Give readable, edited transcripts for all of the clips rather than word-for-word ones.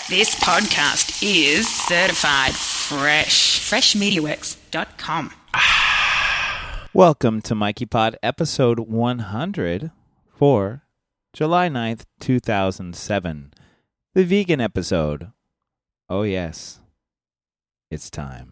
This podcast is certified fresh. FreshMediaWorks.com. Welcome to Mikey Pod, episode 100 for July 9th, 2007. The vegan episode. Oh, yes. It's time.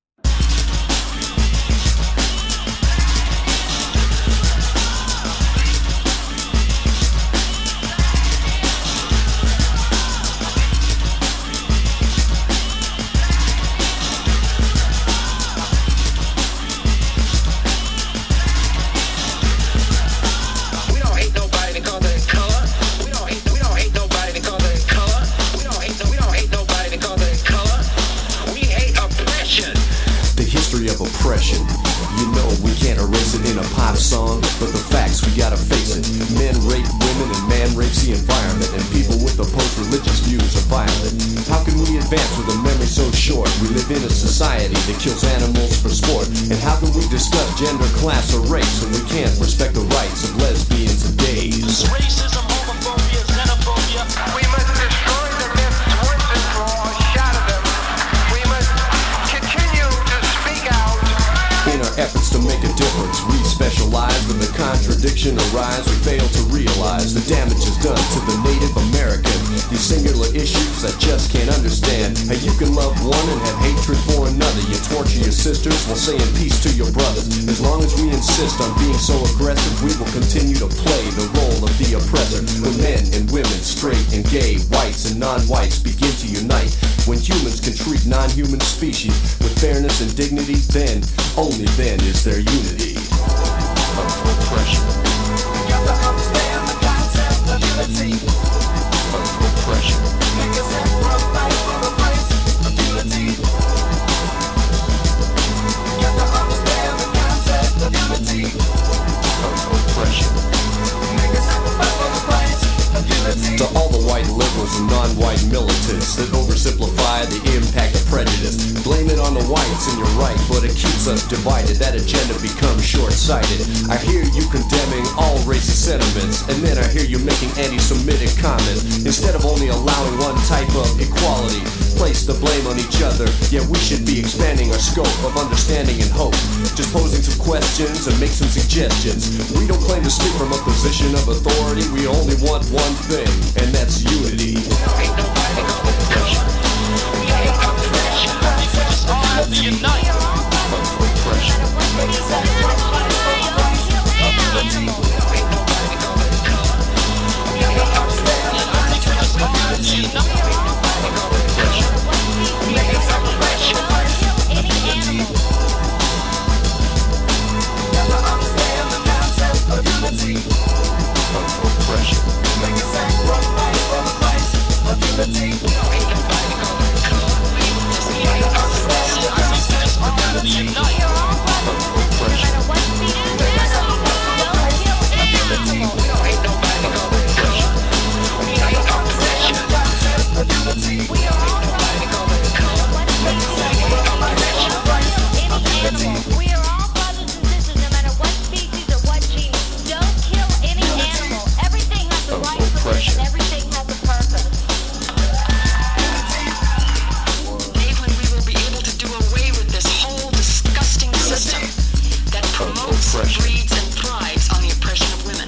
Of oppression. You know we can't erase it in a pop song, but the facts, we gotta face it. Men rape women and man rapes the environment, and people with opposed religious views are violent. How can we advance with a memory so short? We live in a society that kills animals for sport. And how can we discuss gender, class, or race when we can't respect the rights of lesbians and gays? Racism, homophobia, xenophobia. We must destroy the myths once and for all, shatter them. We must continue to speak out. In our efforts to make a difference, we specialize. When the contradiction arises, we fail to realize the damage is done to the Native American. These singular issues I just can't understand. How you can love one and have hatred for another. You torture your sisters while saying peace to your brothers. As long as we insist on being so aggressive, we will continue to play the role of the oppressor. When men and women, straight and gay, whites and non-whites begin to unite, when humans can treat non-human species with fairness and dignity, then, only then is there unity. Oppression. You got to understand the concept of unity. Oppression. Niggas have run life for the place of unity. You got to understand the concept of unity. Oppression. Niggas have to fight for the place of unity. To all the white liberals and non-white militants that oversimplify the impact of prejudice, blame it on the whites and you're right, but it keeps us divided. That agenda becomes short-sighted. I hear you condemning all racist sentiments, and then I hear you making anti-Semitic comments. Instead of only allowing one type of equality, place the blame on each other. Yeah, we should be expanding our scope of understanding and hope. Just posing some questions and make some suggestions. We don't claim to speak from a position of authority. We only want one thing, and that's unity. Unite. Oppression. Niggas have run life for the place of unity. You got to understand the concept of unity. Niggas have to fight for the place of unity. You got to understand the concept of unity. Oppression. Niggas have run life for the place of unity. You got to understand the concept of unity. We are all brothers and sisters, no matter what species or what gene. Don't kill any animal. Everything has a right to live and everything has a purpose. Cleveland, we will be able to do away with this whole disgusting system that promotes, breeds, and thrives on the oppression of women.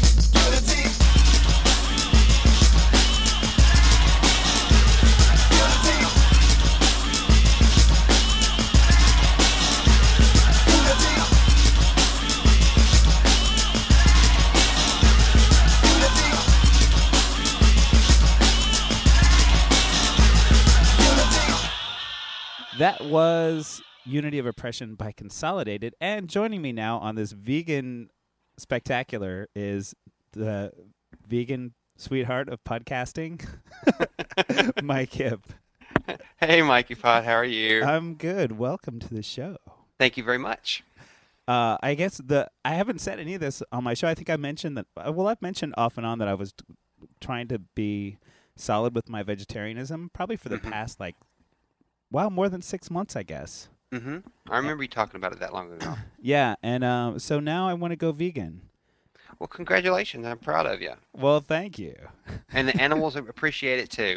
That was Unity of Oppression by Consolidated. And joining me now on this vegan spectacular is the vegan sweetheart of podcasting, Mike Hipp. Hey, Mikey Pod, how are you? I'm good. Welcome to the show. Thank you very much. I guess I haven't said any of this on my show. I think I mentioned that. Well, I've mentioned off and on that I was trying to be solid with my vegetarianism, probably for the past more than 6 months, I guess. Mm-hmm. I remember you talking about it that long ago. Yeah, and so now I want to go vegan. Well, congratulations. I'm proud of you. Well, thank you. And the animals appreciate it too.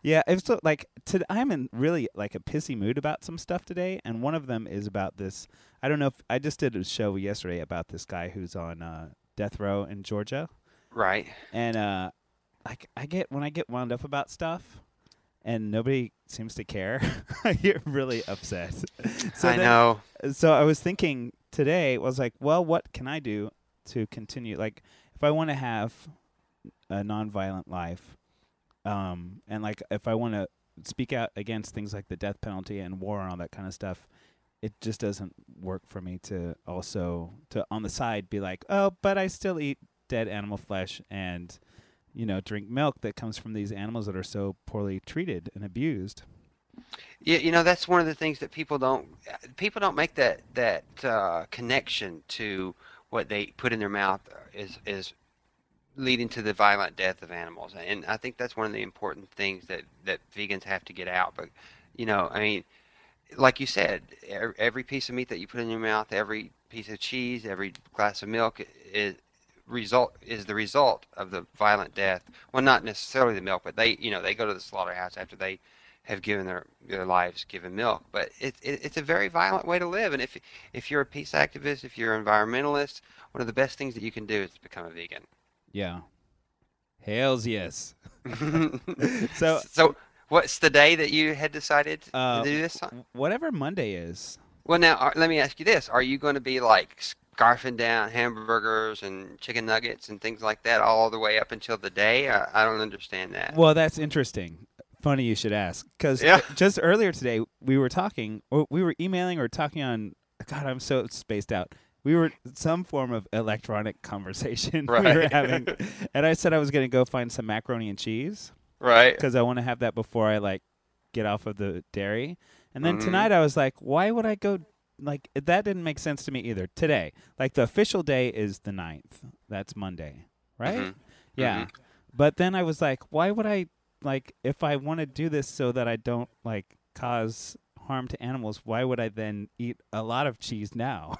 Yeah, it's so, like I'm in really like a pissy mood about some stuff today, and one of them is about this. I don't know if I just did a show yesterday about this guy who's on death row in Georgia, Right. and like I get wound up about stuff, and nobody seems to care. I get really upset. I know. So I was thinking today was like, well, what can I do to continue? Like, if I want to have a nonviolent life. And like if I want to speak out against things like the death penalty and war and all that kind of stuff, it just doesn't work for me to also to on the side be like, oh, but I still eat dead animal flesh and drink milk that comes from these animals that are so poorly treated and abused. Yeah, that's one of the things that people don't make that connection to what they put in their mouth is leading to the violent death of animals. And I think that's one of the important things that vegans have to get out. But, I mean, like you said, every piece of meat that you put in your mouth, every piece of cheese, every glass of milk is the result of the violent death. Well, not necessarily the milk, but they go to the slaughterhouse after they have given their lives given milk. But it's a very violent way to live. And if you're a peace activist, if you're an environmentalist, one of the best things that you can do is become a vegan. Yeah. Hells yes. So what's the day that you had decided to do this on? Whatever Monday is. Well, now, let me ask you this. Are you going to be like scarfing down hamburgers and chicken nuggets and things like that all the way up until the day? I don't understand that. Well, that's interesting. Funny you should ask. Because just earlier today, we were talking, or we were emailing or talking on, God, I'm so spaced out. We were some form of electronic conversation we were having. And I said I was going to go find some macaroni and cheese. Right. Because I want to have that before I, get off of the dairy. And then tonight I was like, why would I go, that didn't make sense to me either. Today. The official day is the 9th. That's Monday. Right? Mm-hmm. Yeah. Mm-hmm. But then I was like, why would I, if I want to do this so that I don't, cause harm to animals, why would I then eat a lot of cheese now?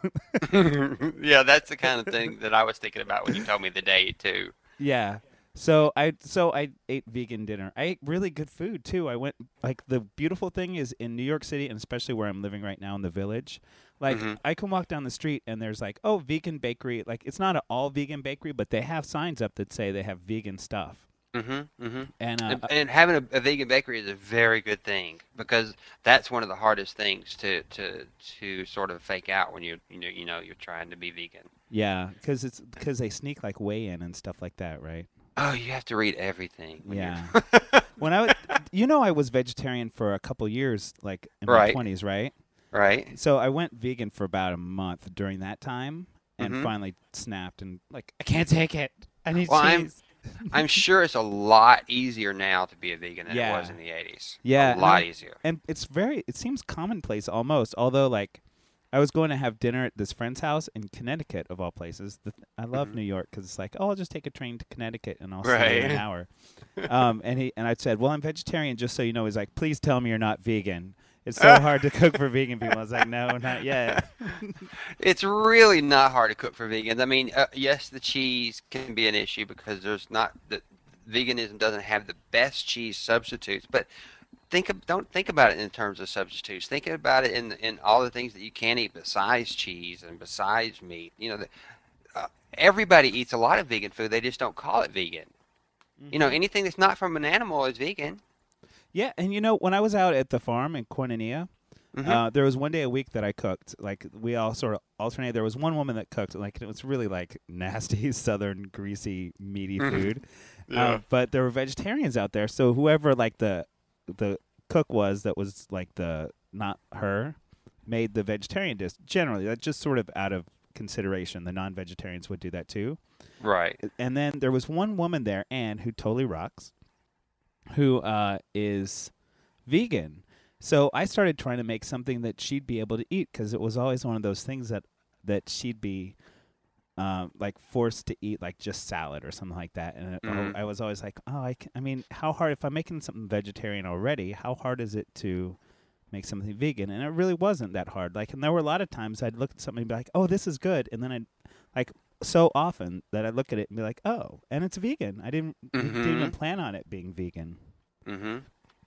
Yeah, that's the kind of thing that I was thinking about when you told me the day too. Yeah. So I ate vegan dinner. I ate really good food too. I went the beautiful thing is in New York City, and especially where I'm living right now in the Village, I can walk down the street and there's vegan bakery. It's not an all vegan bakery, but they have signs up that say they have vegan stuff. Mm-hmm, mm-hmm. And having a vegan bakery is a very good thing because that's one of the hardest things to sort of fake out when you're trying to be vegan. Yeah, because they sneak whey in and stuff like that, right? Oh, you have to read everything. Yeah. When I was vegetarian for a couple years, in my 20s, right? Right. So I went vegan for about a month during that time, and finally snapped and I can't take it. I need cheese. I'm sure it's a lot easier now to be a vegan than it was in the 80s. Yeah. A lot easier. And it seems commonplace almost, although I was going to have dinner at this friend's house in Connecticut, of all places. I love New York because it's I'll just take a train to Connecticut and I'll stay there an hour. And I said, well, I'm vegetarian, just so you know. He's like, please tell me you're not vegan. It's so hard to cook for vegan people. I was like, no, not yet. It's really not hard to cook for vegans. I mean, yes, the cheese can be an issue because veganism doesn't have the best cheese substitutes. But don't think about it in terms of substitutes. Think about it in all the things that you can eat besides cheese and besides meat. Everybody eats a lot of vegan food. They just don't call it vegan. Mm-hmm. Anything that's not from an animal is vegan. Yeah, and when I was out at the farm in Koinonia, there was one day a week that I cooked. We all sort of alternated. There was one woman that cooked. It was really nasty, southern, greasy, meaty food. Yeah. But there were vegetarians out there. So whoever the cook was that was not her made the vegetarian dish. Generally, that's just sort of out of consideration. The non-vegetarians would do that too. Right. And then there was one woman there, Anne, who totally rocks, who is vegan. So I started trying to make something that she'd be able to eat because it was always one of those things that she'd be forced to eat just salad or something like that. And I was always like, I mean, how hard, if I'm making something vegetarian already, how hard is it to make something vegan? And it really wasn't that hard. And there were a lot of times I'd look at something and be like, oh, this is good. And then I'd so often that I look at it and be like, oh, and it's vegan. I didn't even plan on it being vegan. Mm-hmm.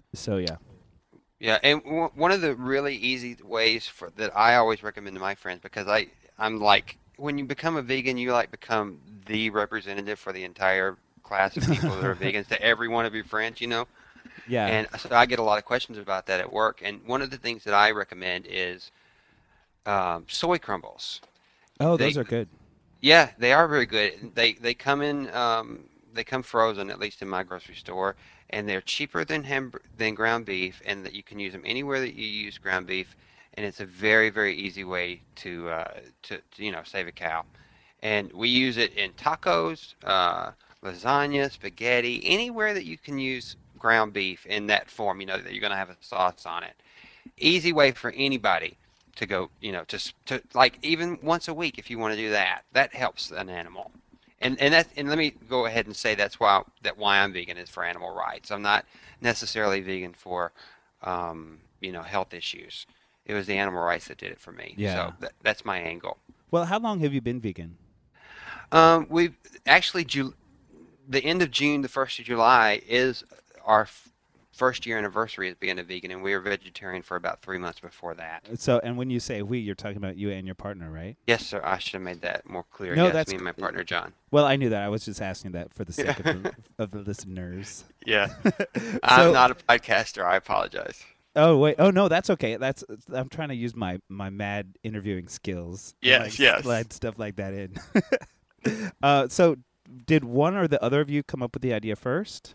So yeah. Yeah, and one of the really easy ways for that I always recommend to my friends, because I'm like, when you become a vegan, you like become the representative for the entire class of people that are vegans to every one of your friends, you know? Yeah. And so I get a lot of questions about that at work. And one of the things that I recommend is soy crumbles. Oh, They, those are good. yeah, they are very good. They come in they come frozen, at least in my grocery store, and they're cheaper than ground beef, and that you can use them anywhere that you use ground beef, and it's a very very easy way to save a cow. And we use it in tacos, lasagna, spaghetti, anywhere that you can use ground beef in that form. You know that you're going to have a sauce on it. Easy way for anybody to go, to like even once a week if you want to do that. That helps an animal. And let me go ahead and say why I'm vegan is for animal rights. I'm not necessarily vegan for health issues. It was the animal rights that did it for me. Yeah. So that's my angle. Well, how long have you been vegan? We've actually the end of June, the 1st of July is our first year anniversary as being a vegan, and we were vegetarian for about 3 months before that. So, and when you say we, you're talking about you and your partner, right? Yes, sir. I should have made that more clear. No, yes, that's me and my partner, John. Well, I knew that. I was just asking that for the sake of the listeners. Yeah. So- I'm not a podcaster. I apologize. Oh wait! Oh no, that's okay. I'm trying to use my mad interviewing skills. Yes, yes. Slide stuff like that in. So, did one or the other of you come up with the idea first?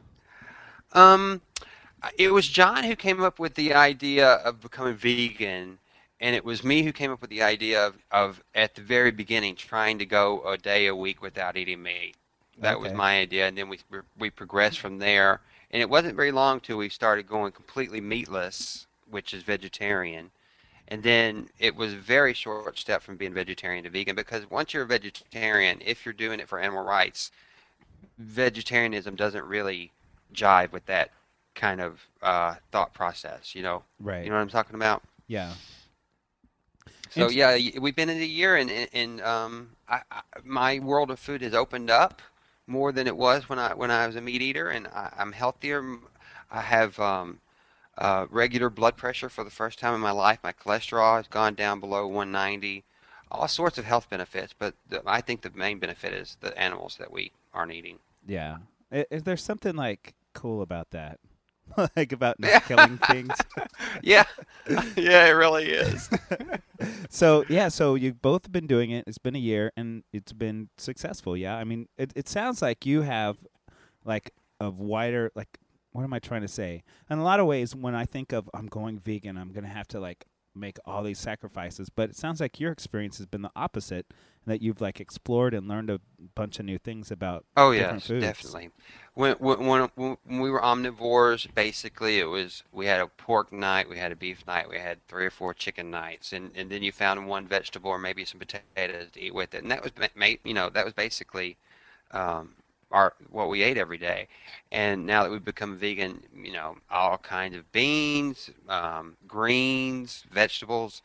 It was John who came up with the idea of becoming vegan, and it was me who came up with the idea of at the very beginning trying to go a day a week without eating meat. That was Okay. my idea, and then we progressed from there. And it wasn't very long till we started going completely meatless, which is vegetarian. And then it was a very short step from being vegetarian to vegan, because once you're a vegetarian, if you're doing it for animal rights, vegetarianism doesn't really jive with that kind of thought process, Right. You know what I'm talking about? Yeah. So Int- yeah, we've been in a year, and my world of food has opened up more than it was when I was a meat eater, and I'm healthier. I have regular blood pressure for the first time in my life. My cholesterol has gone down below 190. All sorts of health benefits, but I think the main benefit is the animals that we aren't eating. Yeah. Is there something like cool about that? Like about not killing things? Yeah, yeah, it really is. So you've both been doing it. It's been a year, and it's been successful. Yeah, I mean, it sounds like you have like a wider, like, what am I trying to say? In a lot of ways, when I think of I'm going vegan, I'm gonna have to like make all these sacrifices. But it sounds like your experience has been the opposite, that you've like explored and learned a bunch of new things about Oh different yes, foods. definitely. When we were omnivores, basically we had a pork night, we had a beef night, we had 3 or 4 chicken nights, and then you found one vegetable or maybe some potatoes to eat with it, and that was that was basically what we ate every day. And now that we've become vegan, all kinds of beans, greens, vegetables.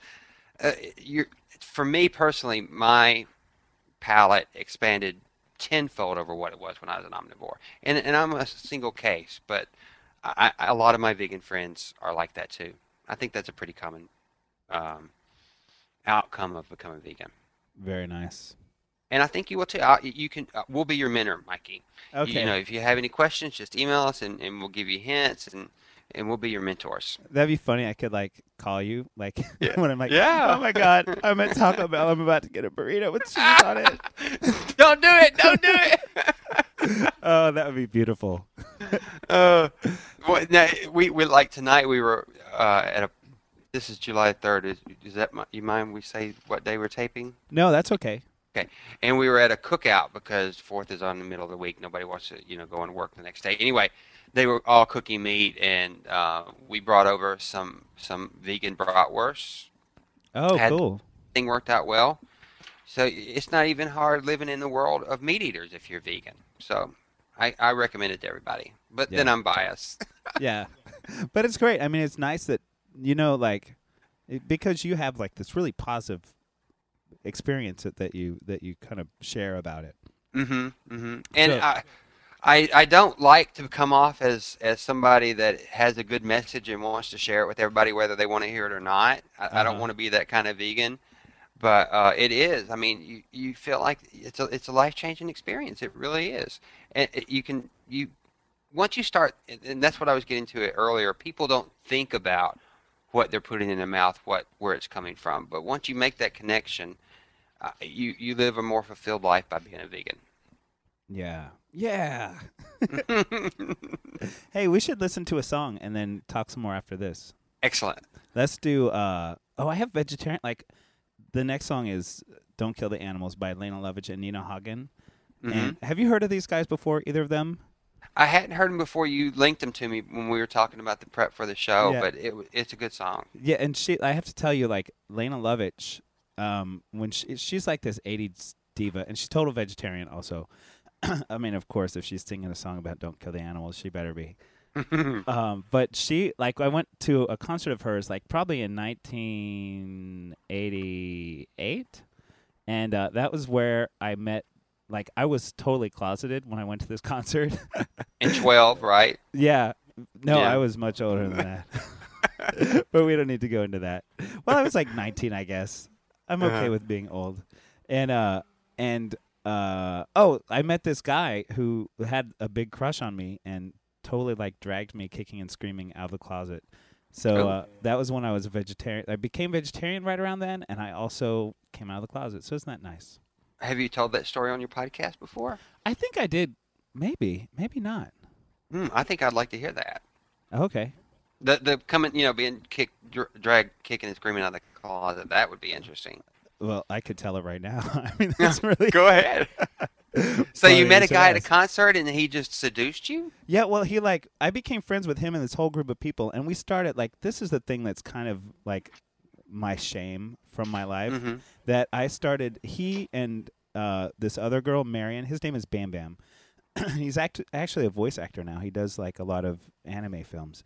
For me personally, my palate expanded tenfold over what it was when I was an omnivore. And I'm a single case, but a lot of my vegan friends are like that too. I think that's a pretty common outcome of becoming vegan. Very nice. And I think you will too. We'll be your mentor, Mikey. Okay. If you have any questions, just email us, and we'll give you hints, and we'll be your mentors. That'd be funny. I could like call you like Yeah. when I'm like, Yeah. oh my god, I'm at Taco Bell. I'm about to get a burrito with cheese on it. Don't do it! Don't do it! Oh, that would be beautiful. Well, now, we like tonight. We were at a. This is July 3rd. Is that you mind we say what day we're taping? No, that's okay. Okay. And we were at a cookout because 4th is on the middle of the week. Nobody wants to, go and work the next day. Anyway, they were all cooking meat, and we brought over some vegan bratwurst. Oh, cool. Thing worked out well. So it's not even hard living in the world of meat eaters if you're vegan. So I recommend it to everybody. But then Yeah. I'm biased. Yeah, but it's great. I mean, it's nice that because you have like this really positive experience that you kind of share about it. Mm-hmm. Mm-hmm. And So- I don't like to come off as somebody that has a good message and wants to share it with everybody, whether they want to hear it or not. I don't want to be that kind of vegan, but it is. I mean, you feel like it's a life-changing experience. It really is. And once you start, and that's what I was getting to it earlier. People don't think about what they're putting in their mouth, where it's coming from. But once you make that connection, you live a more fulfilled life by being a vegan. Yeah. Yeah. Hey, we should listen to a song and then talk some more after this. Excellent. Let's do I have vegetarian, like the next song is Don't Kill the Animals by Lena Lovitch and Nina Hagen. Mm-hmm. And have you heard of these guys before, either of them? I hadn't heard them before. You linked them to me when we were talking about the prep for the show, Yeah. but it's a good song. Yeah, and I have to tell you, like Lena Lovitch, when she's like this 80s diva, and she's total vegetarian also. I mean, of course, if she's singing a song about don't kill the animals, she better be. But she, like, I went to a concert of hers, like, probably in 1988, and that was where I met, like, I was totally closeted when I went to this concert. In 12, right? Yeah. No, Yeah. I was much older than that. But we don't need to go into that. Well, I was like 19, I guess. I'm okay with being old. I met this guy who had a big crush on me and totally like dragged me kicking and screaming out of the closet. So that was when I was a vegetarian. I became vegetarian right around then, and I also came out of the closet. So isn't that nice? Have you told that story on your podcast before? I think I did. Maybe not. I think I'd like to hear that. Okay. The coming, being kicked, dragged, kicking and screaming out of the closet. That would be interesting. Well, I could tell it right now. I mean, that's really Go ahead. So you funny met a as guy at a ass. concert and he just seduced you? Yeah, well, I became friends with him and this whole group of people, and we started, like, this is the thing that's kind of, like, my shame from my life, that I started, he and this other girl, Marion, his name is Bam Bam. He's actually a voice actor now. He does, like, a lot of anime films.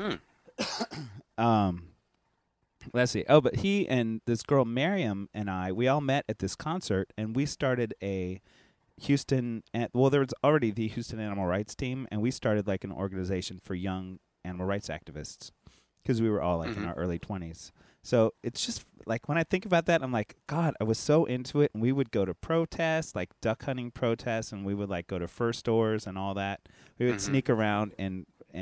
Let's see. Oh, but he and this girl, Miriam, and we all met at this concert, and we started a Houston, well, there was already the Houston Animal Rights Team, and we started like an organization for young animal rights activists because we were all like in our early 20s. So it's just like when I think about that, I'm like, God, I was so into it, and we would go to protests, like duck hunting protests, and we would like go to fur stores and all that. We would sneak around and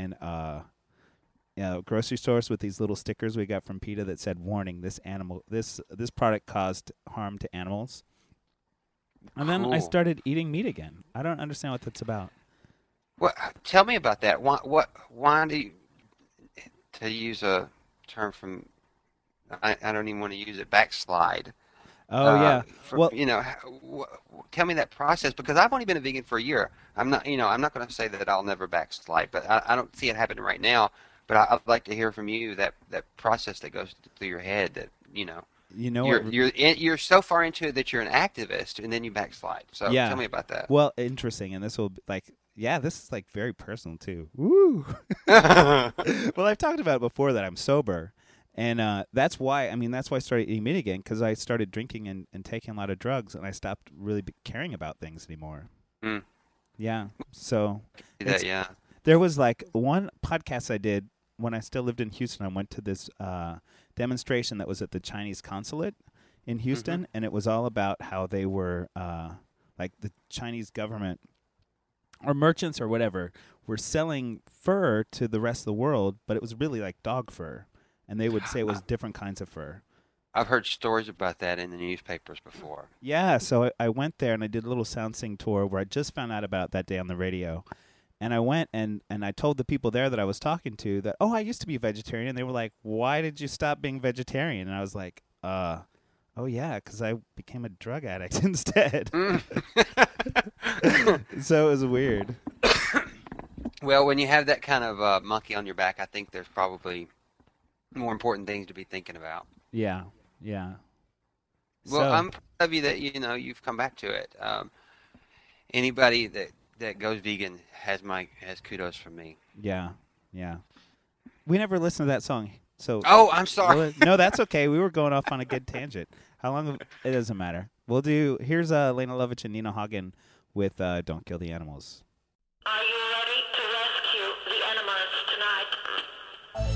grocery stores with these little stickers we got from PETA that said, "Warning: this product caused harm to animals." And then I started eating meat again. I don't understand what that's about. Well, tell me about that. Why do you, to use a term from, I don't even want to use it, backslide. Oh yeah. Well, tell me that process, because I've only been a vegan for a year. I'm not going to say that I'll never backslide, but I don't see it happening right now. But I'd like to hear from you that process that goes through your head that you're so far into it that you're an activist and then you backslide. So tell me about that. Well, interesting, and this will this is like very personal too. Woo. Well, I've talked about it before that I'm sober, and that's why I started eating meat again, because I started drinking and taking a lot of drugs, and I stopped really caring about things anymore. Yeah. So there was like one podcast I did when I still lived in Houston. I went to this demonstration that was at the Chinese consulate in Houston, and it was all about how they were, like the Chinese government or merchants or whatever were selling fur to the rest of the world, but it was really like dog fur, and they would say it was different kinds of fur. I've heard stories about that in the newspapers before. Yeah, so I went there and I did a little sound sing tour where I just found out about that day on the radio. And I went and I told the people there that I was talking to that, I used to be vegetarian. And they were like, why did you stop being vegetarian? And I was like, oh, yeah, because I became a drug addict instead. So it was weird. Well, when you have that kind of monkey on your back, I think there's probably more important things to be thinking about. Yeah. Well, I'm proud of you that you've come back to it. Anybody that goes vegan has kudos from me. Yeah. We never listened to that song, so. Oh, I'm sorry. No, that's okay. We were going off on a good tangent. How long? It doesn't matter. Here's Lena Lovitch and Nina Hagen with "Don't Kill the Animals." Are you ready to rescue the animals tonight?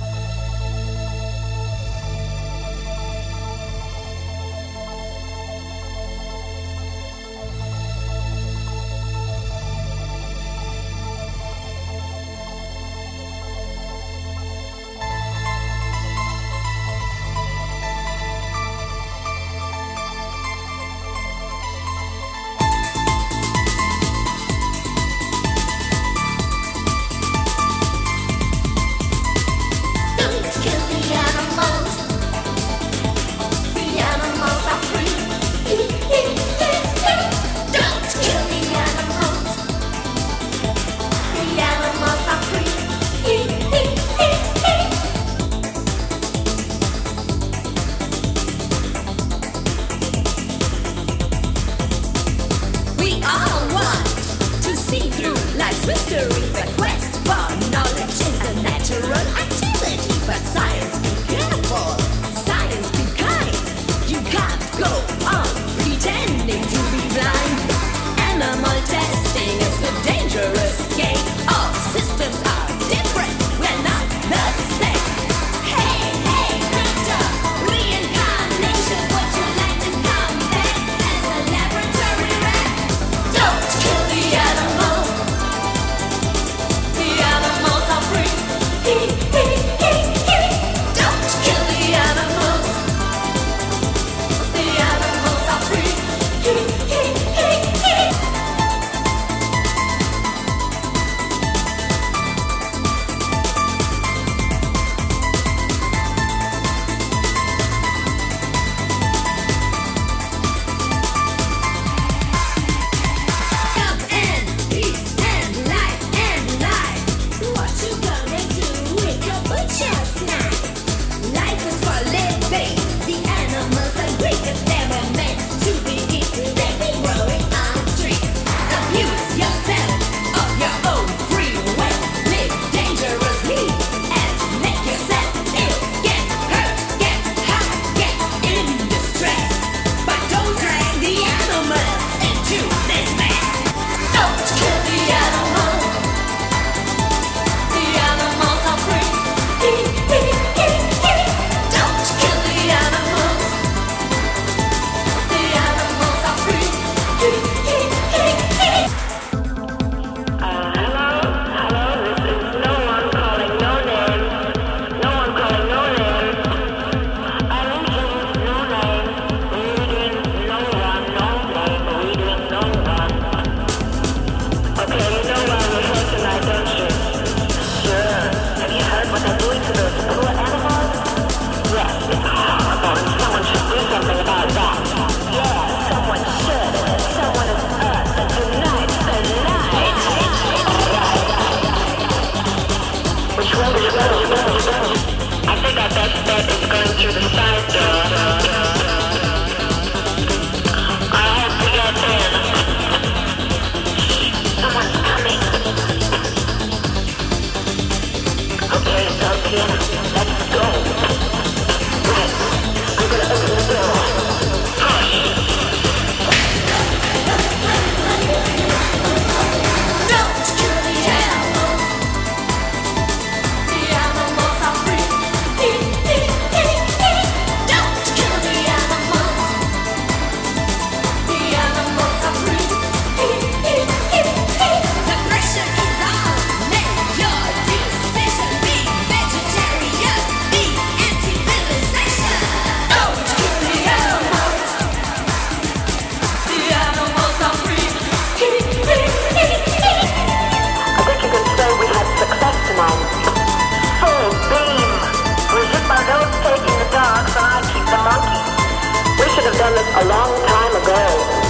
a long time ago.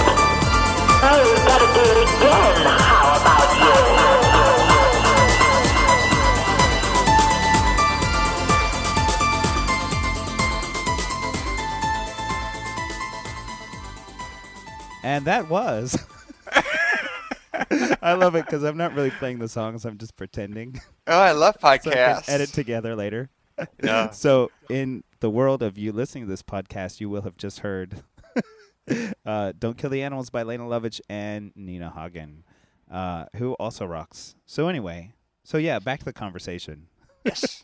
Oh, we've got to do it again. How about you? And that was. I love it because I'm not really playing the songs. I'm just pretending. Oh, I love So I podcasts. can edit together later. Yeah. So in the world of you listening to this podcast, you will have just heard Don't Kill the Animals by Lena Lovitch and Nina Hagen. who also rocks. So anyway, back to the conversation. Yes.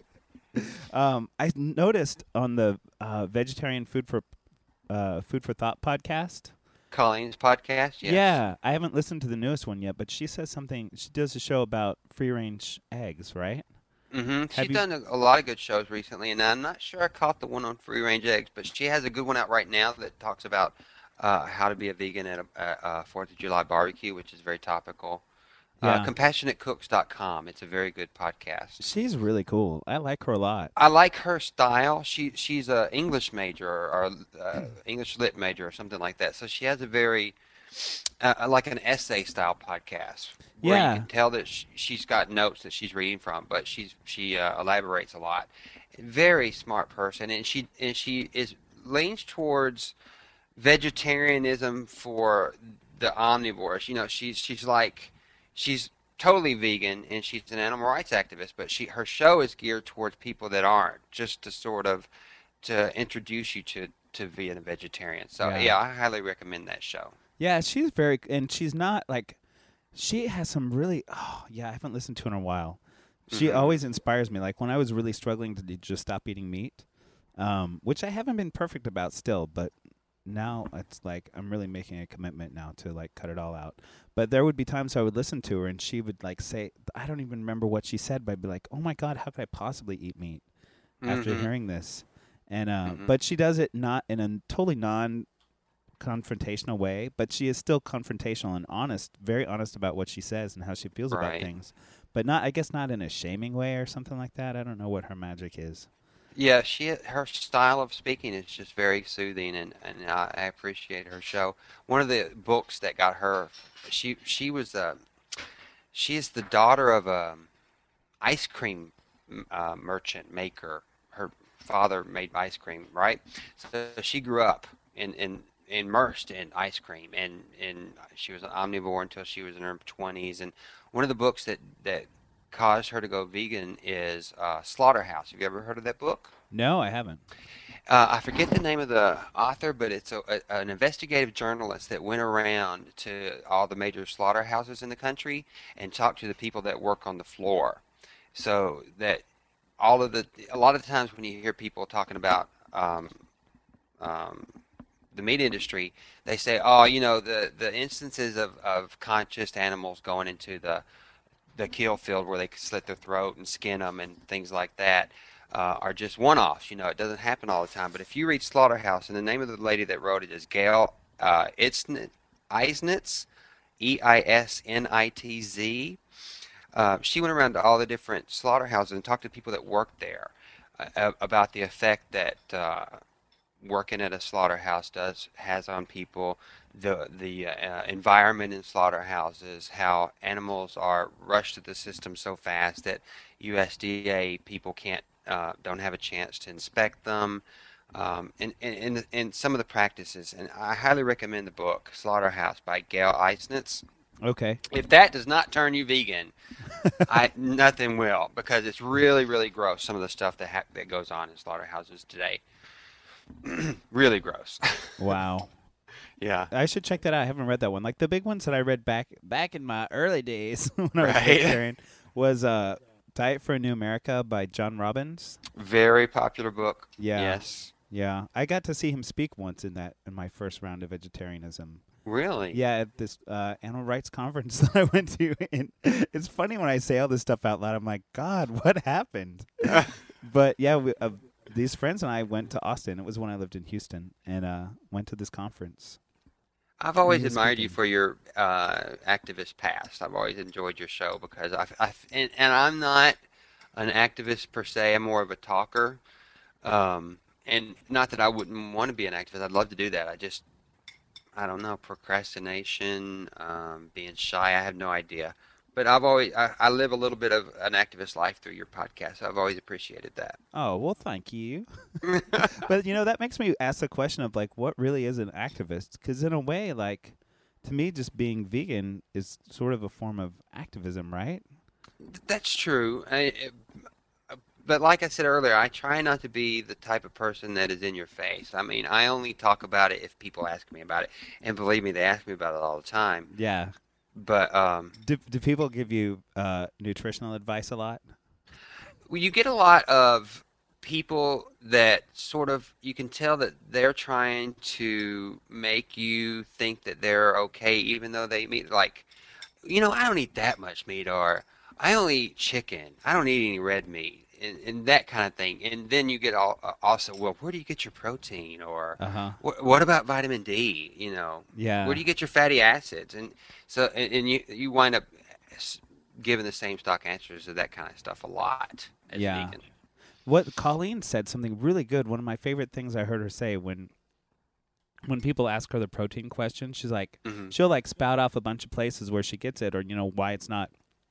I noticed on the Vegetarian Food for Thought podcast. Colleen's podcast. Yes. Yeah, I haven't listened to the newest one yet, but she says something. She does a show about free range eggs, right? Mm-hmm. She's done a lot of good shows recently, and I'm not sure I caught the one on free range eggs, but she has a good one out right now that talks about how to be a vegan at a 4th of July barbecue, which is very topical. Yeah. CompassionateCooks.com. It's a very good podcast. She's really cool. I like her a lot. I like her style. She's a English major or English lit major or something like that. So she has a very like an essay style podcast where Yeah. you can tell that she's got notes that she's reading from, but she elaborates a lot. Very smart person, and she leans towards vegetarianism for the omnivores. You know, she's totally vegan and she's an animal rights activist, but her show is geared towards people that aren't, just to sort of to introduce you to being a vegetarian. So yeah, I highly recommend that show. Yeah, she's and she's not like, she has some really, I haven't listened to her in a while. She always inspires me. Like when I was really struggling to just stop eating meat, which I haven't been perfect about still, but now it's like I'm really making a commitment now to like cut it all out. But there would be times I would listen to her and she would like say, I don't even remember what she said, but I'd be like, oh my God, how could I possibly eat meat after hearing this? And but she does it not in a totally non-confrontational way, but she is still confrontational and honest, very honest about what she says and how she feels about things. But not, I guess, not in a shaming way or something like that. I don't know what her magic is. Yeah, her style of speaking is just very soothing, and I appreciate her show. One of the books that got her, she is the daughter of a ice cream merchant maker. Her father made ice cream, right? So she grew up immersed in ice cream, and she was an omnivore until she was in her 20s. And one of the books that caused her to go vegan is Slaughterhouse. Have you ever heard of that book? No, I haven't. I forget the name of the author, but it's an investigative journalist that went around to all the major slaughterhouses in the country and talked to the people that work on the floor. So that a lot of times when you hear people talking about the meat industry, they say, oh, you know, the instances of conscious animals going into the kill field where they could slit their throat and skin them and things like that are just one-offs. You know, it doesn't happen all the time. But if you read Slaughterhouse, and the name of the lady that wrote it is Gail Eisnitz, Eisnitz. She went around to all the different slaughterhouses and talked to people that worked there about the effect that working at a slaughterhouse has on people, the environment in slaughterhouses, how animals are rushed to the system so fast that USDA people don't have a chance to inspect them, and some of the practices. And I highly recommend the book Slaughterhouse by Gail Eisnitz. Okay. If that does not turn you vegan, nothing will, because it's really, really gross, some of the stuff that goes on in slaughterhouses today. Really gross. Wow. Yeah. I should check that out. I haven't read that one. Like the big ones that I read back in my early days when I was vegetarian was Diet for a New America by John Robbins. Very popular book. Yeah. Yes. Yeah. I got to see him speak once in my first round of vegetarianism. Really? Yeah, at this animal rights conference that I went to. And it's funny when I say all this stuff out loud. I'm like, God, what happened? But yeah, these friends and I went to Austin. It was when I lived in Houston, and went to this conference. I've always admired you for your activist past. I've always enjoyed your show because and I'm not an activist per se. I'm more of a talker, and not that I wouldn't want to be an activist. I'd love to do that. I don't know, procrastination, being shy. I have no idea. But I live a little bit of an activist life through your podcast. So I've always appreciated that. Oh, well, thank you. But, that makes me ask the question of, like, what really is an activist? Because in a way, like, to me, just being vegan is sort of a form of activism, right? That's true. But like I said earlier, I try not to be the type of person that is in your face. I mean, I only talk about it if people ask me about it. And believe me, they ask me about it all the time. Yeah. But Do people give you nutritional advice a lot? well, you get a lot of people that sort of, you can tell that they're trying to make you think that they're okay, even though they meet, like, I don't eat that much meat, or I only eat chicken. I don't eat any red meat, and that kind of thing. And then you get also, well, where do you get your protein, or what about vitamin D? Yeah. Where do you get your fatty acids? And so, and you wind up giving the same stock answers to that kind of stuff a lot as Yeah. vegan. What Colleen said something really good. One of my favorite things I heard her say when people ask her the protein question, she's like, she'll like spout off a bunch of places where she gets it, or why it's not,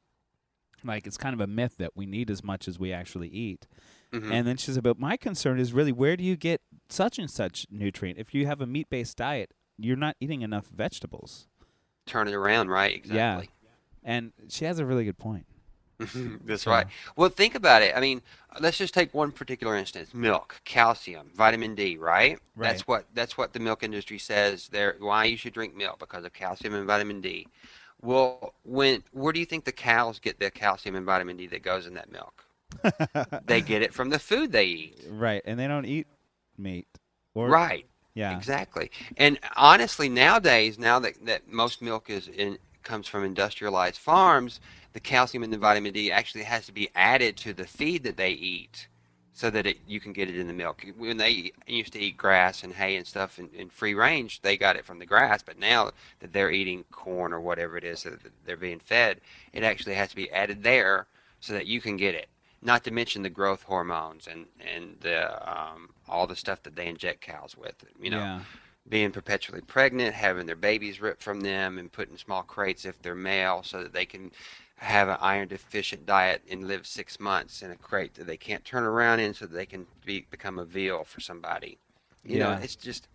like, it's kind of a myth that we need as much as we actually eat. And then she's about, my concern is really, where do you get such and such nutrient? If you have a meat-based diet, you're not eating enough vegetables. Turn it around, right? Exactly. Yeah. And she has a really good point. That's right. Well, think about it. I mean, let's just take one particular instance: milk, calcium, vitamin D. Right. Right. That's what the milk industry says. Why you should drink milk, because of calcium and vitamin D. Well, where do you think the cows get the calcium and vitamin D that goes in that milk? They get it from the food they eat. Right, and they don't eat meat. Right. Yeah. Exactly. And honestly, nowadays, now that most milk comes from industrialized farms, the calcium and the vitamin D actually has to be added to the feed that they eat, so that you can get it in the milk. When they used to eat grass and hay and stuff in free range, they got it from the grass. But now that they're eating corn or whatever it is that they're being fed, it actually has to be added there so that you can get it. Not to mention the growth hormones and the all the stuff that they inject cows with. Yeah. Being perpetually pregnant, having their babies ripped from them, and put in small crates if they're male, so that they can have an iron deficient diet and live 6 months in a crate that they can't turn around in, so that they can become a veal for somebody. It's just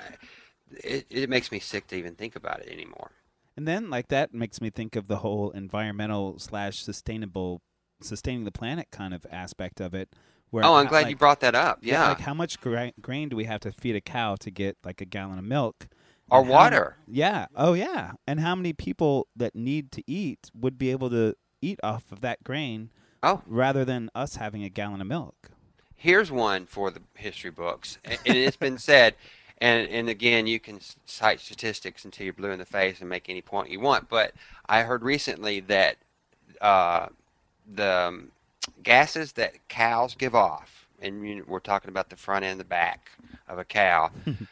it makes me sick to even think about it anymore. And then, like, that makes me think of the whole environmental / sustaining the planet kind of aspect of it. Where I'm glad you brought that up. Yeah. Like, how much grain do we have to feed a cow to get like a gallon of milk? Or water. Yeah. Oh, yeah. And how many people that need to eat would be able to eat off of that grain rather than us having a gallon of milk? Here's one for the history books. And it's been said, and again, you can cite statistics until you're blue in the face and make any point you want, but I heard recently that the gases that cows give off, and we're talking about the front and the back of a cow,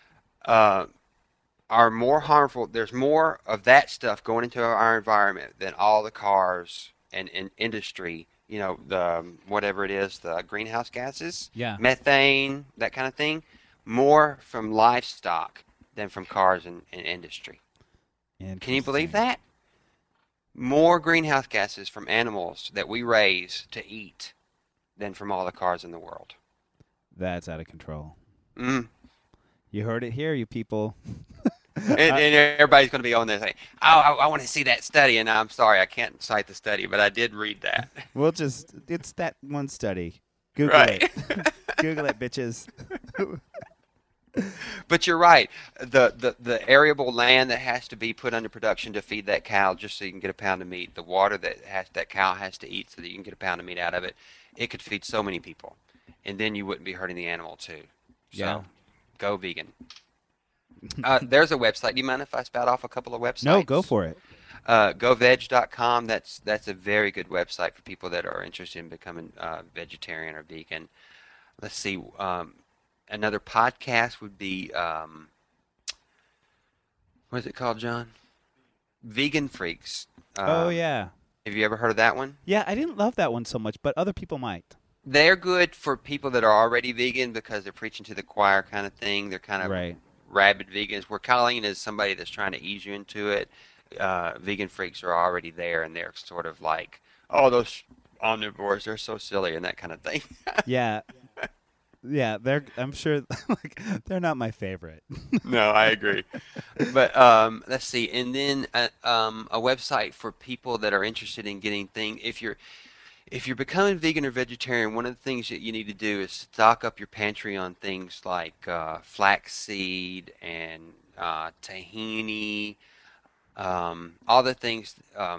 are more harmful. There's more of that stuff going into our environment than all the cars and industry, the whatever it is, the greenhouse gases, methane, that kind of thing, more from livestock than from cars and industry. Can you believe that? More greenhouse gases from animals that we raise to eat than from all the cars in the world. That's out of control. Mm. You heard it here, you people. and everybody's going to be on there saying, I want to see that study. And I'm sorry, I can't cite the study, but I did read that. It's that one study. Google it. Google it, bitches. But you're right. The arable land that has to be put under production to feed that cow just so you can get a pound of meat, the water that cow has to eat so that you can get a pound of meat out of it, it could feed so many people. And then you wouldn't be hurting the animal too. So, go vegan. There's a website. Do you mind if I spout off a couple of websites? No, go for it. GoVeg.com. That's a very good website for people that are interested in becoming vegetarian or vegan. Let's see. Another podcast would be, what is it called, John? Vegan Freaks. Oh, yeah. Have you ever heard of that one? Yeah, I didn't love that one so much, but other people might. They're good for people that are already vegan because they're preaching to the choir kind of thing. They're kind of rabid vegans. Where Colleen is somebody that's trying to ease you into it. Vegan Freaks are already there, and they're sort of like, oh, those omnivores, they're so silly and that kind of thing. Yeah. Yeah, I'm sure they're not my favorite. No, I agree. But let's see, and then a website for people that are interested in getting things. If you're becoming vegan or vegetarian, one of the things that you need to do is stock up your pantry on things like flaxseed and tahini, all the things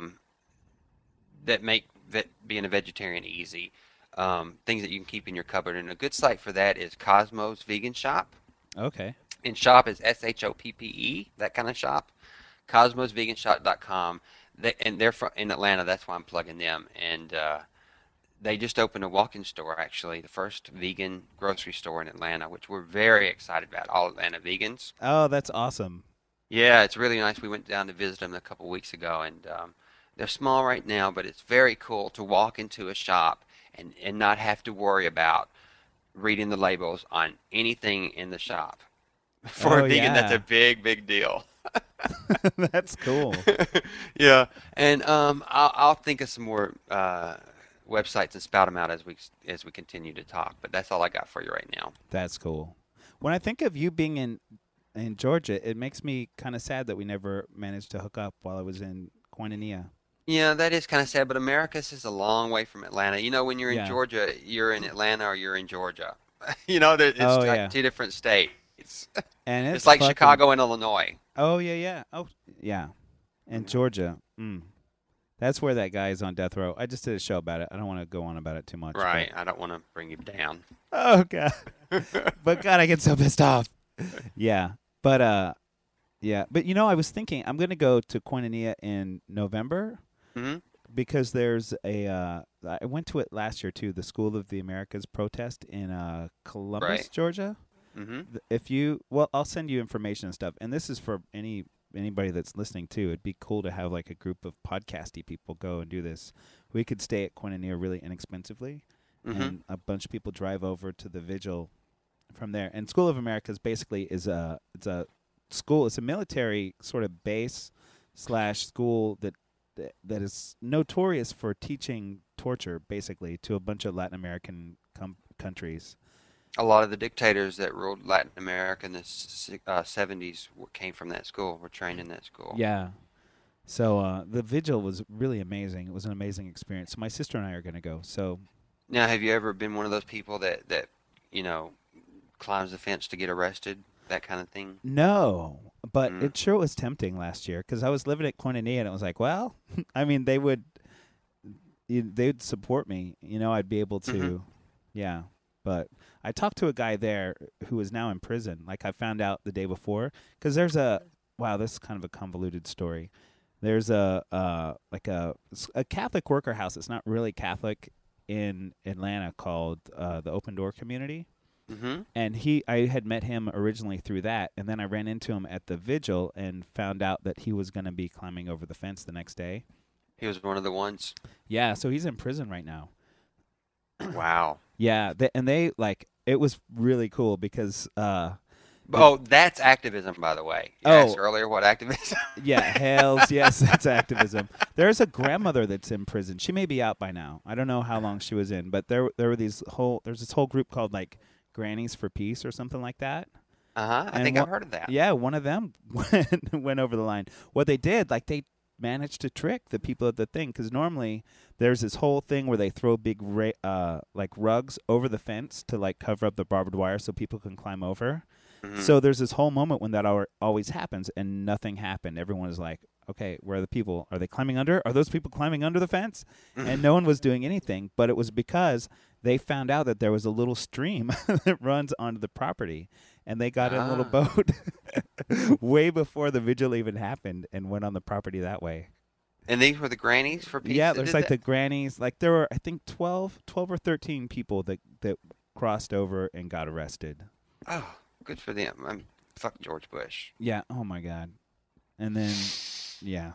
that make being a vegetarian easy, things that you can keep in your cupboard. And a good site for that is Cosmos Vegan Shop. Okay. And shop is SHOPPE, that kind of shop. CosmosVeganShop.com. And they're in Atlanta. That's why I'm plugging them. And they just opened a walk-in store, actually, the first vegan grocery store in Atlanta, which we're very excited about, all Atlanta vegans. Oh, that's awesome. Yeah, it's really nice. We went down to visit them a couple weeks ago, and they're small right now, but it's very cool to walk into a shop and not have to worry about reading the labels on anything in the shop. For a vegan, that's a big, big deal. That's cool. Yeah, and I'll think of some more websites and spout them out as we continue to talk. But that's all I got for you right now. That's cool. When I think of you being in Georgia, it makes me kind of sad that we never managed to hook up while I was in Koinonia. Yeah, that is kind of sad, but Americus is a long way from Atlanta. You know, when you're in Georgia, you're in Atlanta or you're in Georgia. You know, it's two different states. And it's like Chicago and Illinois. Oh, yeah. Oh, yeah. And Georgia. That's where that guy is on death row. I just did a show about it. I don't want to go on about it too much. Right. I don't want to bring you down. Oh, God. But, God, I get so pissed off. Yeah. But, But, you know, I was thinking I'm going to go to Koinonia in November. Mm-hmm. Because there's I went to it last year, too, the School of the Americas protest in Columbus, Georgia. Mm-hmm. I'll send you information and stuff. And this is for anybody that's listening, too. It'd be cool to have, like, a group of podcasty people go and do this. We could stay at Koinonia really inexpensively, and a bunch of people drive over to the vigil from there. And School of Americas basically is it's a school. It's a military sort of base / school that is notorious for teaching torture, basically, to a bunch of Latin American countries. A lot of the dictators that ruled Latin America in the 70s came from that school, were trained in that school. Yeah. So the vigil was really amazing. It was an amazing experience. So my sister and I are going to go. So now, have you ever been one of those people that you know, climbs the fence to get arrested, that kind of thing? No, but it sure was tempting last year because I was living at Koinonia and it was like, well, I mean, they'd support me. You know, I'd be able to, yeah. But I talked to a guy there who is now in prison. Like I found out the day before because there's this is kind of a convoluted story. There's a Catholic worker house. It's not really Catholic in Atlanta called the Open Door Community. Mm-hmm. And I had met him originally through that, and then I ran into him at the vigil and found out that he was going to be climbing over the fence the next day. He was one of the ones? Yeah, so he's in prison right now. Wow. Yeah, it was really cool because... that's activism, by the way. You asked earlier what activism? Yeah, hells, yes, that's activism. There's a grandmother that's in prison. She may be out by now. I don't know how long she was in, but there were there's this whole group called, like, Grannies for Peace or something like that. I think I've heard of that. Yeah, one of them went over the line. What they did, like they managed to trick the people at the thing because normally there's this whole thing where they throw big like rugs over the fence to like cover up the barbed wire so people can climb over. Mm-hmm. So there's this whole moment when that always happens and nothing happened. Everyone is like, okay, where are the people? Are they climbing under? Are those people climbing under the fence? And no one was doing anything, but it was because they found out that there was a little stream that runs onto the property, and they got in a little boat way before the vigil even happened and went on the property that way. And these were the Grannies for Peace? Yeah, there's like the Grannies. Like there were, I think, 12 or 13 people that crossed over and got arrested. Oh, good for them. Fuck George Bush. Yeah, oh my God. And then... Yeah.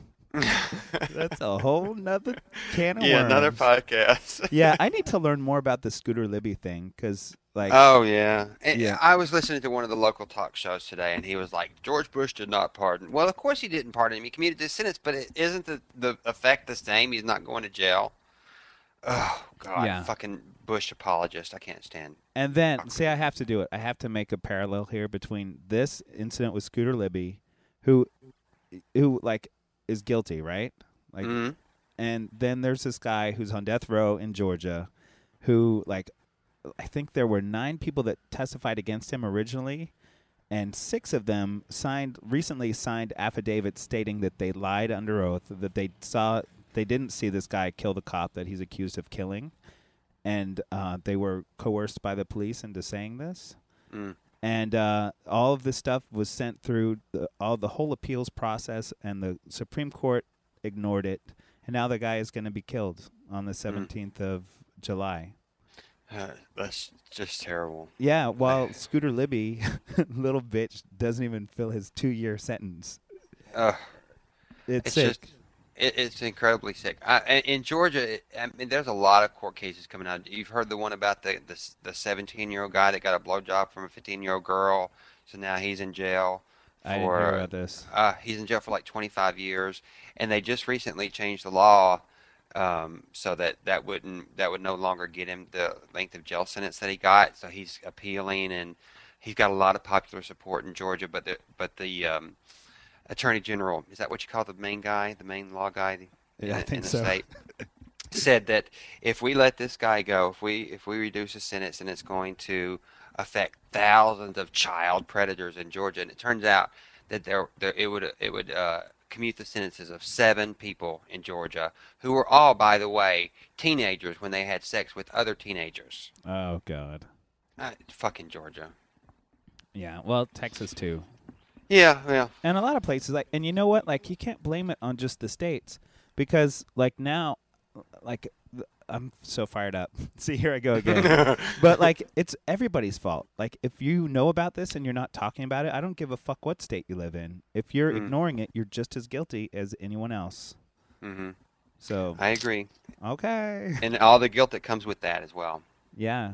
That's a whole nother can of worms. Yeah, another podcast. Yeah, I need to learn more about the Scooter Libby thing because, like... Oh, yeah. I was listening to one of the local talk shows today, and he was like, George Bush did not pardon. Well, of course he didn't pardon him. He commuted this sentence, but isn't the effect the same? He's not going to jail. Oh, God. Yeah. Fucking Bush apologist. I can't stand. And then, I have to do it. I have to make a parallel here between this incident with Scooter Libby, who like is guilty, right? Like, and then there's this guy who's on death row in Georgia, who like, I think there were 9 people that testified against him originally, and 6 of them recently signed affidavits stating that they lied under oath, that they didn't see this guy kill the cop that he's accused of killing, and they were coerced by the police into saying this. And all of this stuff was sent through the whole appeals process, and the Supreme Court ignored it. And now the guy is going to be killed on the 17th of July. That's just terrible. Yeah, while Scooter Libby, little bitch, doesn't even fill his 2-year sentence. It's sick. It's incredibly sick. In Georgia, I mean, there's a lot of court cases coming out. You've heard the one about the 17-year-old guy that got a blowjob from a 15-year-old girl, so now he's in jail. I didn't hear about this. He's in jail for like 25 years, and they just recently changed the law so that would no longer get him the length of jail sentence that he got. So he's appealing, and he's got a lot of popular support in Georgia. But the Attorney General, is that what you call the main law guy I think in the so. state, said that if we let this guy go, if we reduce his sentence, and it's going to affect thousands of child predators in Georgia. And it turns out that it would commute the sentences of 7 people in Georgia who were all, by the way, teenagers when they had sex with other teenagers. Oh, God. Fucking Georgia. Yeah, well, Texas, too. Yeah. And a lot of places, and you know what? Like, you can't blame it on just the states, because, like, now, like, I'm so fired up. See, here I go again. But, like, it's everybody's fault. Like, if you know about this and you're not talking about it, I don't give a fuck what state you live in. If you're ignoring it, you're just as guilty as anyone else. Mm-hmm. So I agree. Okay. And all the guilt that comes with that as well. Yeah.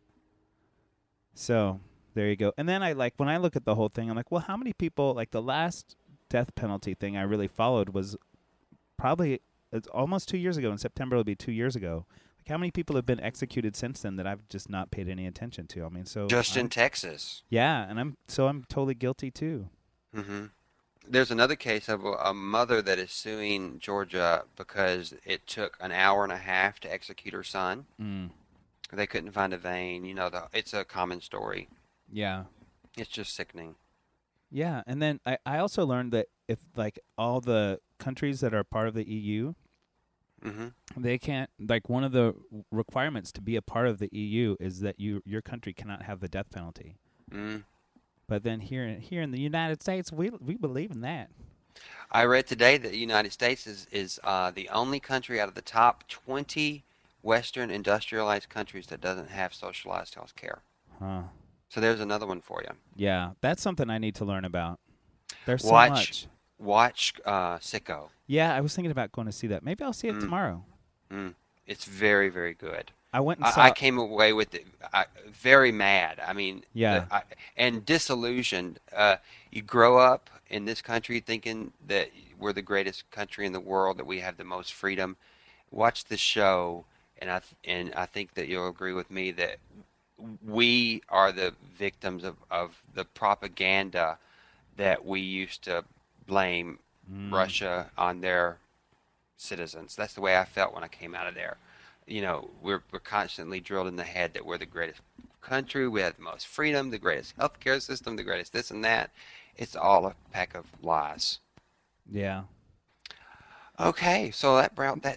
So there you go. And then when I look at the whole thing, I'm like, well, how many people, like the last death penalty thing I really followed was probably it's almost 2 years ago. In September, it'll be 2 years ago. Like, how many people have been executed since then that I've just not paid any attention to? I mean, so just in Texas. Yeah, and I'm totally guilty too. Mm-hmm. There's another case of a mother that is suing Georgia because it took an hour and a half to execute her son. They couldn't find a vein. You know, it's a common story. Yeah. It's just sickening. Yeah, and then I also learned that if, like, all the countries that are part of the EU, they can't, like, one of the requirements to be a part of the EU is that your country cannot have the death penalty. But then here in the United States, we believe in that. I read today that the United States is the only country out of the top 20 Western industrialized countries that doesn't have socialized health care. Huh. So there's another one for you. Yeah, that's something I need to learn about. There's so much. Watch Sicko. Yeah, I was thinking about going to see that. Maybe I'll see it tomorrow. It's very, very good. I went and saw. I came away with it very mad. I mean, yeah, and disillusioned. You grow up in this country thinking that we're the greatest country in the world, that we have the most freedom. Watch the show, and I think that you'll agree with me that we are the victims of the propaganda that we used to blame Russia on their citizens. That's the way I felt when I came out of there. You know, we're constantly drilled in the head that we're the greatest country, we have the most freedom, the greatest healthcare system, the greatest this and that. It's all a pack of lies. Yeah. Okay, so that brought that.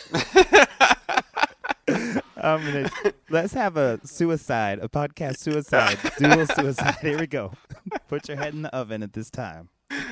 Let's have a podcast suicide, dual suicide. Here we go. Put your head in the oven at this time.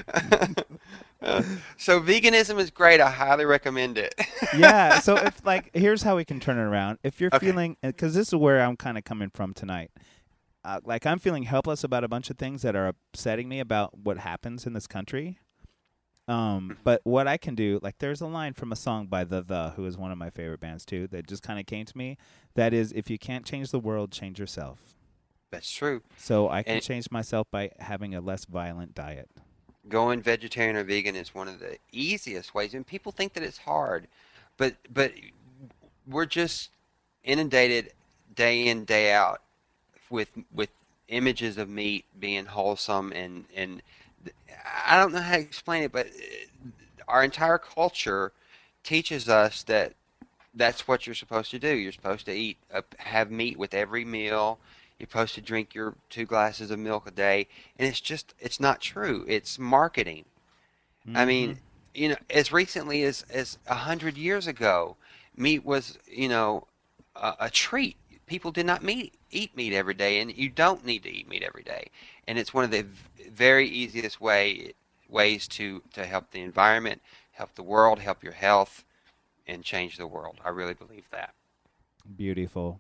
So veganism is great. I highly recommend it. Yeah. So if, like, here's how we can turn it around. If you're feeling, because this is where I'm kind of coming from tonight. Like, I'm feeling helpless about a bunch of things that are upsetting me about what happens in this country. But what I can do, like, there's a line from a song by The, who is one of my favorite bands too, that just kind of came to me. That is, if you can't change the world, change yourself. That's true. So I can change myself by having a less violent diet. Going vegetarian or vegan is one of the easiest ways, and people think that it's hard, but we're just inundated day in, day out with images of meat being wholesome, and I don't know how to explain it, but our entire culture teaches us that that's what you're supposed to do. You're supposed to have meat with every meal. You're supposed to drink your 2 glasses of milk a day, and it's not true. It's marketing. I mean, as recently as 100 years ago, meat was, a treat. People did not eat meat every day, and you don't need to eat meat every day. And it's one of the very easiest ways to help the environment, help the world, help your health, and change the world. I really believe that. Beautiful.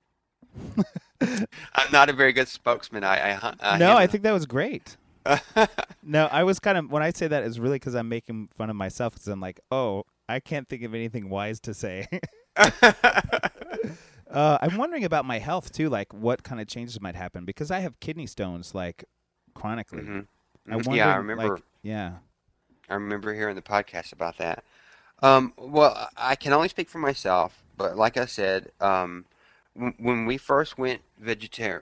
I'm not a very good spokesman. I think that was great. No, I was kind of, when I say that, it's really because I'm making fun of myself, because I'm like, oh, I can't think of anything wise to say. I'm wondering about my health too, like what kind of changes might happen, because I have kidney stones like chronically. I remember. I remember hearing the podcast about that. Well, I can only speak for myself, but like I said, when we first went vegetarian,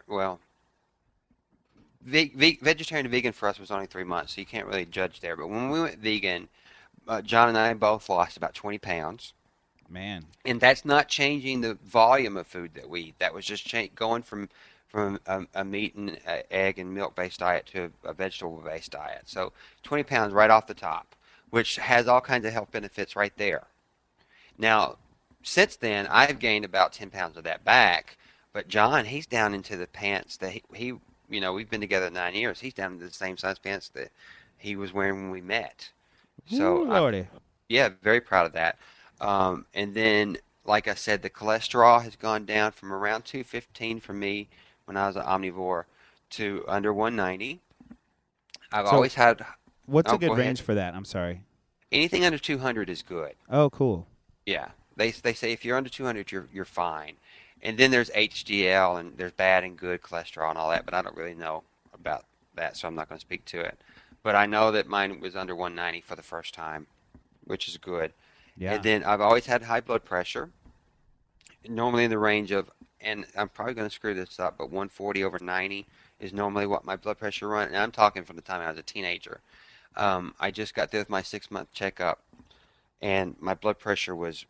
vegetarian to vegan for us was only 3 months, so you can't really judge there. But when we went vegan, John and I both lost about 20 pounds. Man. And that's not changing the volume of food that we eat. That was just going from a meat and egg and milk-based diet to a vegetable-based diet. So 20 pounds right off the top, which has all kinds of health benefits right there. Now, since then, I've gained about 10 pounds of that back. But John, he's down into the pants that he we've been together 9 years. He's down to the same size pants that he was wearing when we met. So, Lordy. Very proud of that. And then, like I said, the cholesterol has gone down from around 215 for me when I was an omnivore to under 190. I've always had. What's a good go range ahead. for that? I'm sorry. Anything under 200 is good. Oh, cool. Yeah, they say if you're under 200, you're fine. And then there's HDL, and there's bad and good cholesterol and all that, but I don't really know about that, so I'm not going to speak to it. But I know that mine was under 190 for the first time, which is good. Yeah. And then I've always had high blood pressure, normally in the range of, and I'm probably going to screw this up, but 140 over 90 is normally what my blood pressure runs. And I'm talking from the time I was a teenager. I just got through with my 6-month checkup, and my blood pressure was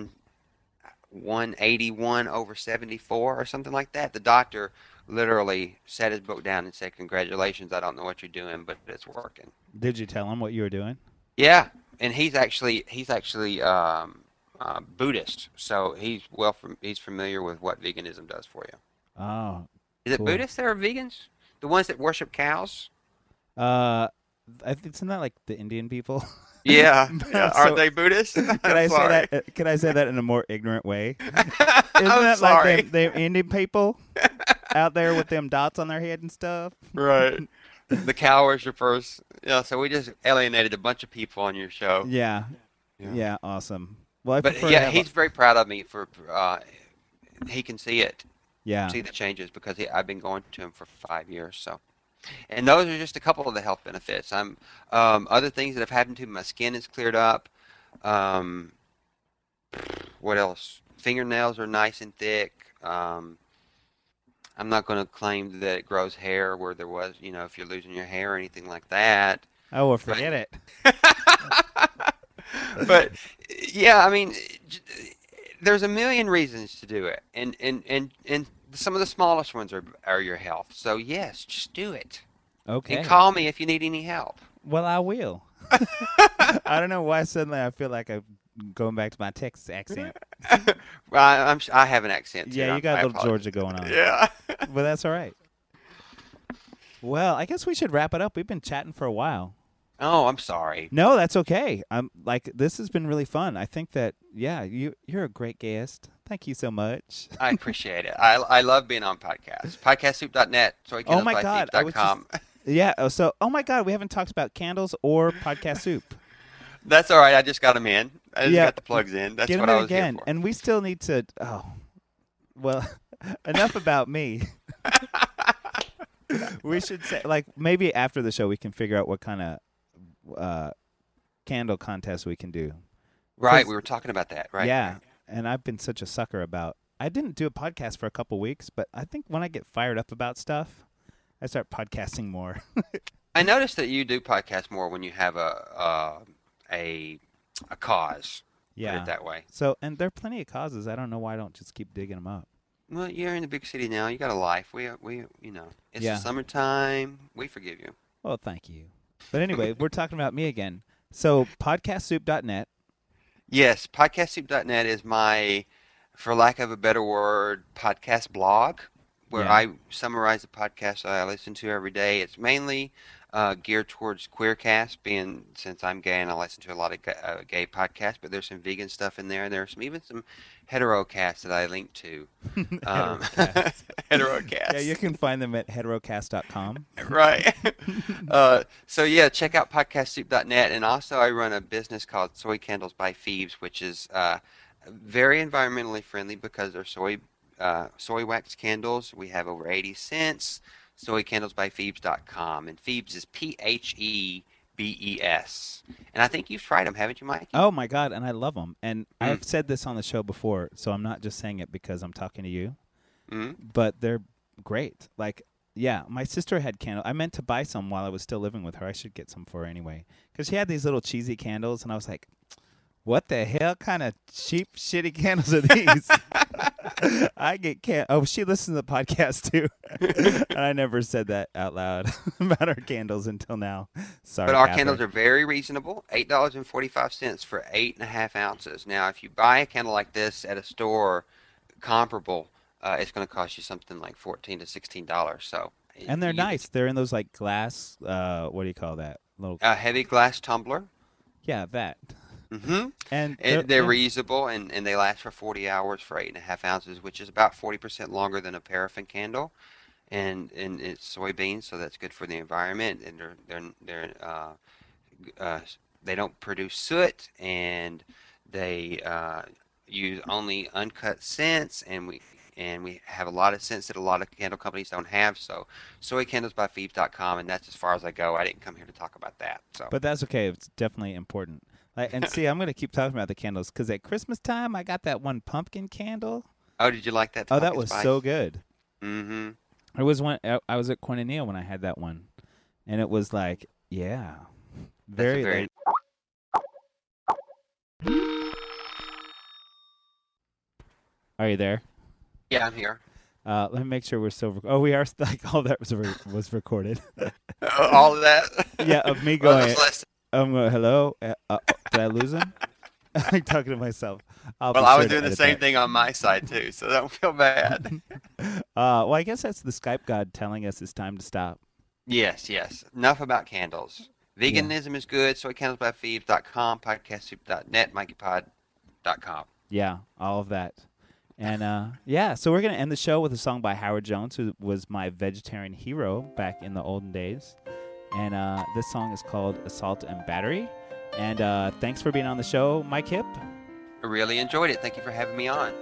181 over 74 or something like that. The doctor literally set his book down and said, "Congratulations, I don't know what you're doing, but it's working." Did you tell him what you were doing? Yeah, and he's actually Buddhist, so he's familiar with what veganism does for you. Oh, Is it cool. Buddhists that are vegans? The ones that worship cows? Isn't that like the Indian people? Yeah. Are So- they Buddhists? Can I say Sorry. that? Can I say that in a more ignorant way? Isn't I'm that sorry. like them Indian people out there with them dots on their head and stuff? Right. The cow worshippers. Yeah, so we just alienated a bunch of people on your show. Yeah. Yeah. Yeah. Awesome. Well, I But prefer to yeah, have he's very proud of me for he can see it, yeah. see the changes because I've been going to him for 5 years. So, and those are just a couple of the health benefits. Other things that have happened to me. My skin is cleared up. What else? Fingernails are nice and thick. I'm not going to claim that it grows hair where there was, if you're losing your hair or anything like that. Oh, well, forget it. But yeah, I mean, there's a million reasons to do it, and some of the smallest ones are your health. So yes, just do it. Okay. And call me if you need any help. Well, I will. I don't know why suddenly I feel like I'm going back to my Texas accent. Well, I have an accent too. Yeah, you got I a little apologize. Georgia going on. Yeah. But that's all right. Well, I guess we should wrap it up. We've been chatting for a while. Oh, I'm sorry. No, that's okay. I'm like, this has been really fun. I think that, yeah, you're a great guest. Thank you so much. I appreciate it. I love being on podcasts. Podcastsoup.net. Oh my God, I was com. Yeah. Oh my God, we haven't talked about candles or podcast soup. That's all right. I just got them in. I just Yeah. got the plugs in. That's Get what them I in was again, here for. and we still need to. Oh, well, enough about me. We should say, like, maybe after the show we can figure out what kind of candle contest we can do. Right. 'Cause- We were talking about that. Right. Yeah, and I've been such a sucker about. I didn't do a podcast for a couple weeks, but I think when I get fired up about stuff, I start podcasting more. I noticed that you do podcasts more when you have a cause. Put Yeah. it that way. So, and there are plenty of causes. I don't know why I don't just keep digging them up. Well, you're in the big city now. You got a life. We you know, it's Yeah. the summertime. We forgive you. Well, thank you. But anyway, we're talking about me again. So podcastsoup.net. Yes, podcastsoup.net is my, for lack of a better word, podcast blog where Yeah. I summarize the podcasts I listen to every day. It's mainly geared towards Queercast, being since I'm gay and I listen to a lot of gay podcasts, but there's some vegan stuff in there, and there's even some heterocasts that I link to. Heterocast. Heterocast. Yeah, you can find them at heterocast.com. Right. So yeah, check out podcastsoup.net, and also I run a business called Soy Candles by Phoebes, which is very environmentally friendly because they're soy wax candles. We have over 80 cents. SoyCandlesByPhoebes.com, and Phoebes is Phebes. And I think you've tried them, haven't you, Mike? Oh my God, and I love them. And I've said this on the show before, so I'm not just saying it because I'm talking to you. But they're great. Like, yeah, my sister had candles. I meant to buy some while I was still living with her. I should get some for her anyway, because she had these little cheesy candles, and I was like, what the hell kind of cheap, shitty candles are these? I get Oh, she listens to the podcast too. And I never said that out loud about our candles until now. Sorry, But our Catherine. candles are very reasonable, $8.45 for 8.5 ounces. Now, if you buy a candle like this at a store comparable, it's going to cost you something like $14 to $16. So, And they're you- nice. They're in those like glass, what do you call that? Little, A heavy glass tumbler. yeah, that. Mm-hmm. And They're yeah. reusable, and they last for 40 hours for 8.5 ounces, which is about 40% longer than a paraffin candle. And it's soybeans, so that's good for the environment. And they don't produce soot, and they use only uncut scents, and we have a lot of scents that a lot of candle companies don't have. So SoyCandlesByPhoebes.com, and that's as far as I go. I didn't come here to talk about that. So. But that's okay. It's definitely important. And see, I'm going to keep talking about the candles because at Christmas time, I got that one pumpkin candle. Oh, did you like that? Oh, that pumpkin was spice? so good. Mm-hmm. It was one. I was at Koinonia when I had that one, and it was like, yeah, very. very- Are you there? Yeah, I'm here. Let me make sure we're still. We are. Like all that was recorded. All of that? Yeah, of me Well, going. that's less- I'm going. Hello. Did I lose him? I'm talking to myself. Well, I was doing the same thing on my side, too, so don't feel bad. Well, I guess that's the Skype god telling us it's time to stop. Yes. Enough about candles. Veganism is good. SoyCandlesByPhoebes.com, podcastsoup.net, MikeyPod.com. Yeah, all of that. And yeah, so we're going to end the show with a song by Howard Jones, who was my vegetarian hero back in the olden days. And this song is called Assault and Battery. And thanks for being on the show, Mike Hipp. I really enjoyed it. Thank you for having me on.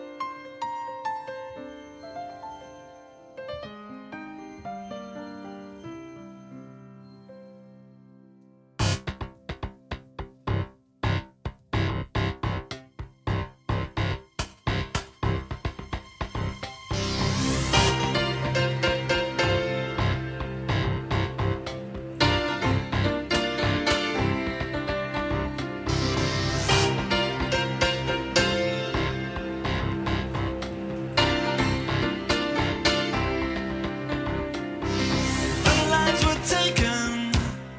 The lives were taken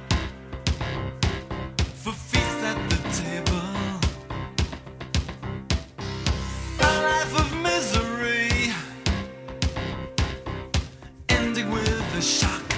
for feasts at the table. A life of misery ending with a shock.